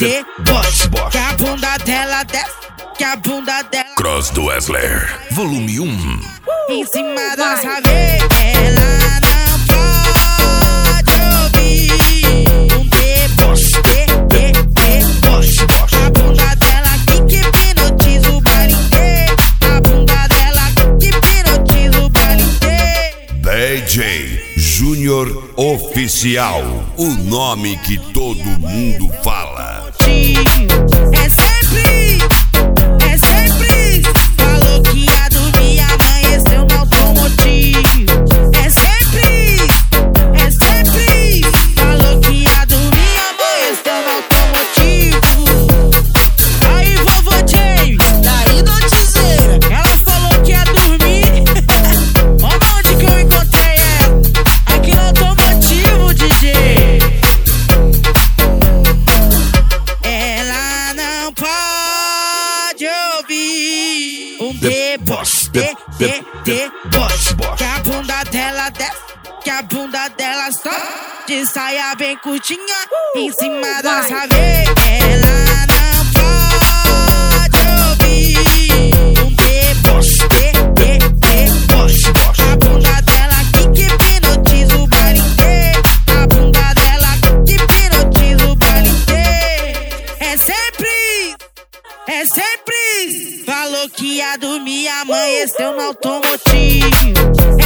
deboche. Que a bunda dela desce, que a bunda dela. Cross do Wesley, volume 1. Em cima da chave, ela não pode ouvir. Um deboche, deboche. A bunda dela que hipnotiza o baile inteiro. A bunda dela que hipnotiza o baile inteiro. DJ Júnior Oficial, o nome que todo mundo fala. É sempre, falou que ia dormir, amanheceu no automotivo. É sempre, falou que ia dormir, amanheceu no automotivo. Aí vovô James, daí noticeira, ela falou que ia dormir. Olha onde que eu encontrei ela, aqui no automotivo, DJ. Ela não pode ouvir um deboche, deboche. Que a bunda dela desce, que a bunda dela só de saia bem curtinha em cima da chave. Ela não pode ouvir um deboche, deboche. A bunda dela que hipnotiza o baile inteiro. A bunda dela que hipnotiza o baile inteiro. É sempre, falou que ia dormir, amanheceu no automotivo.